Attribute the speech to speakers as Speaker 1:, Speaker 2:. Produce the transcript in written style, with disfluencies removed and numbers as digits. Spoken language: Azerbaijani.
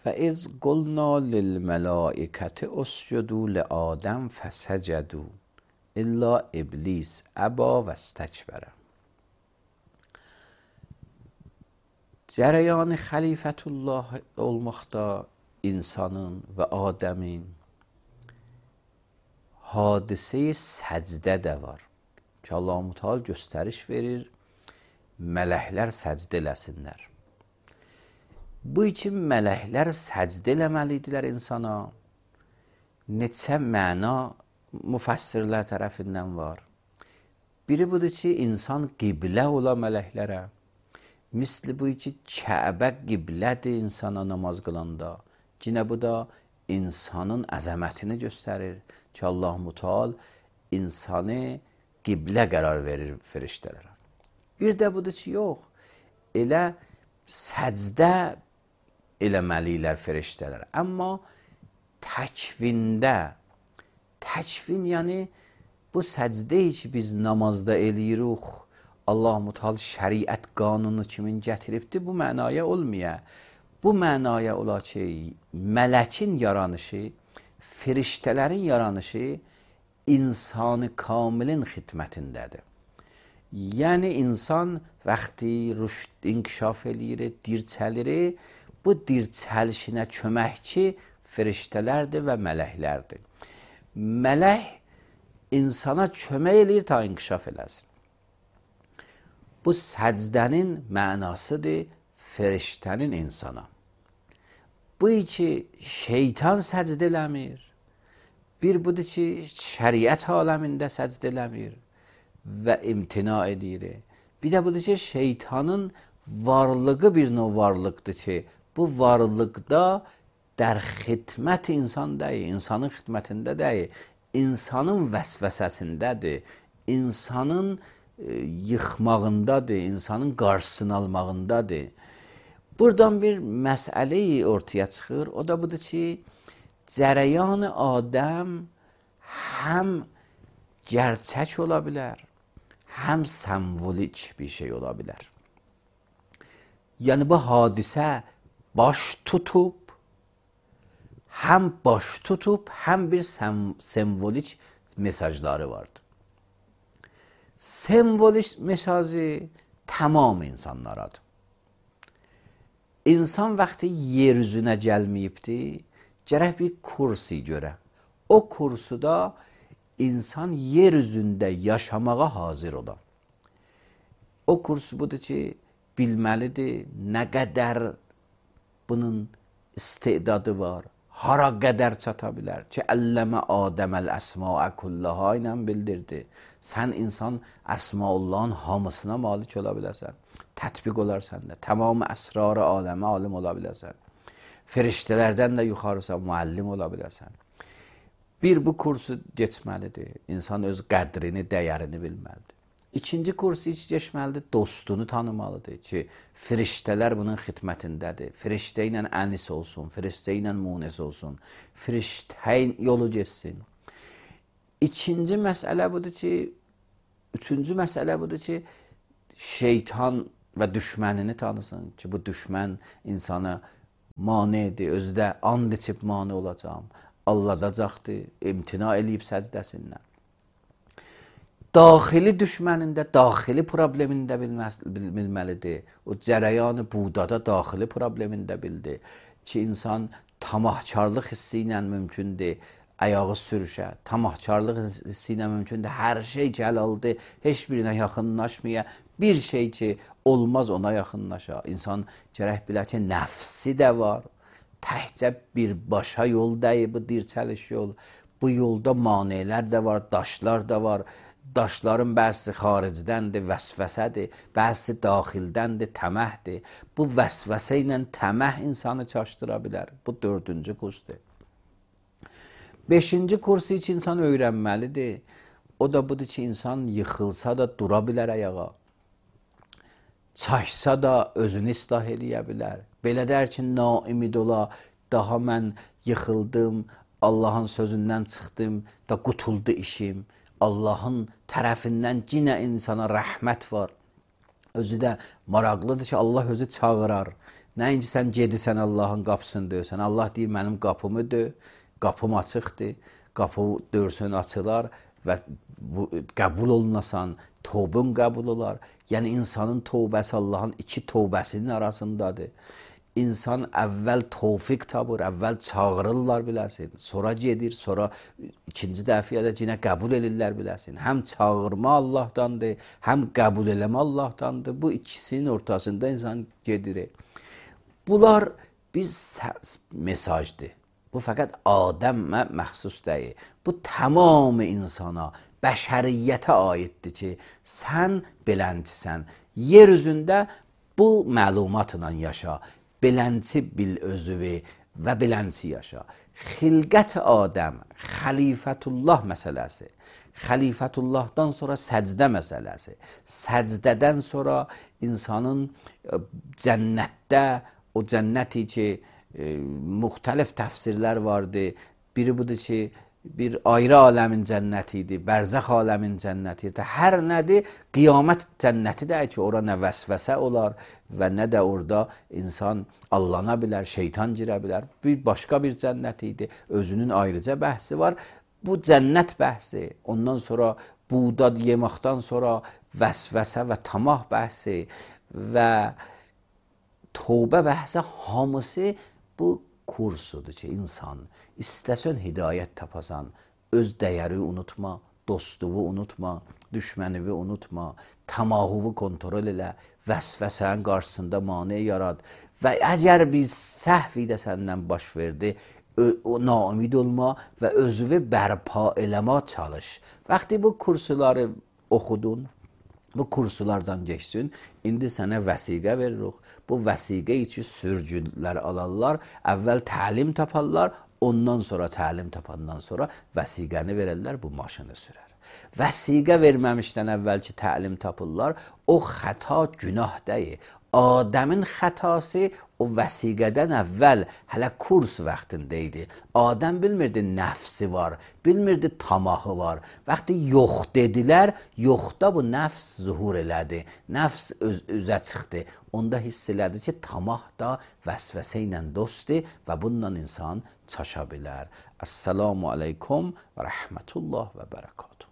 Speaker 1: فَإِذْ قُلْنَا لِلْمَلَائِكَةِ اسْجُدُوا لِآدَمَ فَسَجَدُوا إِلَّا إِبْلِيسَ أَبَى وَاسْتَكْبَرَ. Cərəyanı xəlifətullah olmaqda insanın və Adəmin hadisə-i səcdə də var ki, Allah-u Teala göstəriş verir, mələklər səcdə eləsinlər. Bu üçün mələklər səcdə eləməlidirlər insana. Neçə məna müfəssirlər tərəfindən var. Biri budur ki, insan qiblə ola mələklərə. Misli bu ki, Kəbə qiblədir insana namaz qılanda. Yine bu da insanın əzəmətini göstərir ki, Allah-u Teala insanı qiblə qərar verir firiştələrə. Bir də budur ki, yox, elə səcdə eləməliylər firiştələr. Amma təkvində, təkvin yəni bu səcdəyi ki, biz namazda eləyirik, Allah-u Teala şəriət qanunu kimin gətiribdir, bu mənaya olmaya. Bu mənaya ola ki, mələkin yaranışı, firiştələrin yaranışı insanı kamilin xidmətindədir. Yəni, insan vaxtı rüşd inkişaf eləyir, dirçəlir, bu dirçəlişinə köməkçi firiştələrdir və mələklərdir. Mələk insana kömək eləyir ta inkişaf eləsin. Bu səcdənin mənasıdır firiştənin insana. Bu ki, şeytan səcdə eləmir. Bir budur ki, şəriət aləmində səcdə eləmir və imtina edir. Bir də budur ki, şeytanın varlığı bir növ varlıqdır ki, bu varlıqda dər xidmət insan deyil, insanın xidmətində deyil, insanın vəsvəsəsindədir, insanın yıxmağındadır, insanın qarşısını almağındadır. Buradan bir məsələyi ortaya çıxır, o da budur ki, cərəyanı Adəm həm gerçək ola bilər, həm sembolik bir şey ola bilər. Yəni bu hadisə baş tutub, həm baş tutub, həm bir sembolik mesajları vardır. Sembolik mesajı tamam insanlaradır. İnsan vaxtı yer üzünə gəlməyibdir, gərək bir kursi görə. O kursuda insan yer üzündə yaşamağa hazır ola. O kursu budur ki, bilməlidir nə qədər bunun istedadı var, hara qədər çata bilər ki, əlləmə Adəməl əsmaə kullaha ilə bildirdi. Sən insan əsmaullahın hamısına malik ola biləsən, tətbiq olar səndə, tamam əsrarı aləmə alim ola biləsən, firiştələrdən də yuxarısa müəllim ola biləsən. Bir bu kursu geçməlidir, insan öz qədrini, dəyərini bilməlidir. İkinci kursu hiç geçməlidir, dostunu tanımalıdır ki, firiştələr bunun xidmətindədir. Firiştə ilə ənis olsun, firiştə ilə munis olsun, firiştə yolu geçsin. İkinci məsələ budur ki, üçüncü məsələ budur ki, şeytan və düşmənini tanısın ki, bu düşmən insana manidir, özdə and içib mani olacaq, alladacaqdır, imtina eləyib səcdəsindən. Daxili düşmənində, daxili problemində bilməlidir. O cərəyanı budada daxili problemində bildi ki, insan tamahkarlıq hissi ilə mümkündür, ayağı sürüşə, tamahkarlıq hissi ilə mümkündür, hər şey gəlaldır, heç birinə yaxınlaşmaya, bir şey ki, olmaz ona yaxınlaşa. İnsan gərək bilə ki, nəfsi də var, təhcə bir başa yol deyil, bu dirçəliş yol. Bu yolda manelər də var, daşlar da var. Daşların bəzisi xaricdəndir, vəsvəsədir, bəzisi daxildəndir, təməhdir. Bu vəsvəsə ilə təməh insanı çaşdıra bilər. Bu dördüncü kursdur. Beşinci kursu için insan öyrənməlidir. O da budur ki, insan yıxılsa da dura bilər ayağa. Çaşsa da özünü islah eləyə bilər. Belə dər ki, naimid ola, daha mən yıxıldım, Allahın sözündən çıxdım, da qutuldu işim. Allahın tərəfindən yenə insana rəhmət var. Özü də maraqlıdır ki, Allah özü çağırar. Nəinki sən gedirsən Allahın qapısını döysən. Allah deyir, mənim qapımı döy, qapım açıqdır, qapı dörsün açılar və qəbul olunasan, tövbün qəbul olar. Yəni, insanın tövbəsi Allahın iki tövbəsinin arasındadır. İnsan əvvəl tövfiq tapır, əvvəl çağırırlar biləsin, sonra gedir, sonra ikinci dəfiyə də yenə qəbul edirlər biləsin. Həm çağırma Allahdandır, həm qəbul eləmə Allahdandır. Bu ikisinin ortasında insan gedir. Bunlar biz mesajdır. Bu fəqət Adəmə məxsus deyil. Bu tamam insana, bəşəriyyətə aiddir ki, sən belənçisən. Yer üzündə bu məlumatla yaşa. Belənçi bil özüvi və belənçi yaşa. Xilqət Adəm, xəlifətullah məsələsi. Xəlifətullahdan sonra səcdə məsələsi. Səcdədən sonra insanın cənnətdə, o cənnəti ki, müxtəlif təfsirlər vardır. Biri budur ki, bir ayrı aləmin cənnəti idi, bərzəx aləmin cənnəti idi. Hər nədir? Qiyamət cənnəti də ki, ora nə vəsvəsə olar və nə də orada insan allana bilər, şeytan girə bilər. Bir başqa bir cənnət idi, özünün ayrıca bəhsi var. Bu cənnət bəhsi, ondan sonra buğda yeməkdən sonra vəsvəsə və tamah bəhsi və tövbə bəhsi hamısı bu kursudur ki, insan istəsən hidayət tapasan, öz dəyəri unutma, dostluğu unutma, düşmənini unutma, tamahuvu kontrol elə, vəsvəsənin qarşısında mane yarad və əgər bir səhv də səndən baş verdi, o naumid olma və özünü bərpa eləmə çalış. Vaxtı bu kursuları oxudun, bu kursulardan geçsin, indi sənə vəsiqə veririk. Bu vəsiqə üçün sürücülər alarlar, əvvəl təlim taparlar, ondan sonra təlim tapandan sonra vəsiqəni verərlər, bu maşını sürər. Vəsiqə verməmişdən əvvəlki təlim tapırlar, o xəta günah deyil. Adəmin xətası o vəsiqədən əvvəl hələ kurs vaxtında idi. Adəm bilmirdi nəfsi var, bilmirdi tamahı var. Vaxtı yox dedilər, yoxda bu nəfs zuhur elədi. Nəfs üzə çıxdı. Onda hiss elədi ki, tamah da vəsvəsə ilə dostdur və bununla insan çaşa bilər. Əssalamu aleykum və rəhmətullah və bərəkatuhu.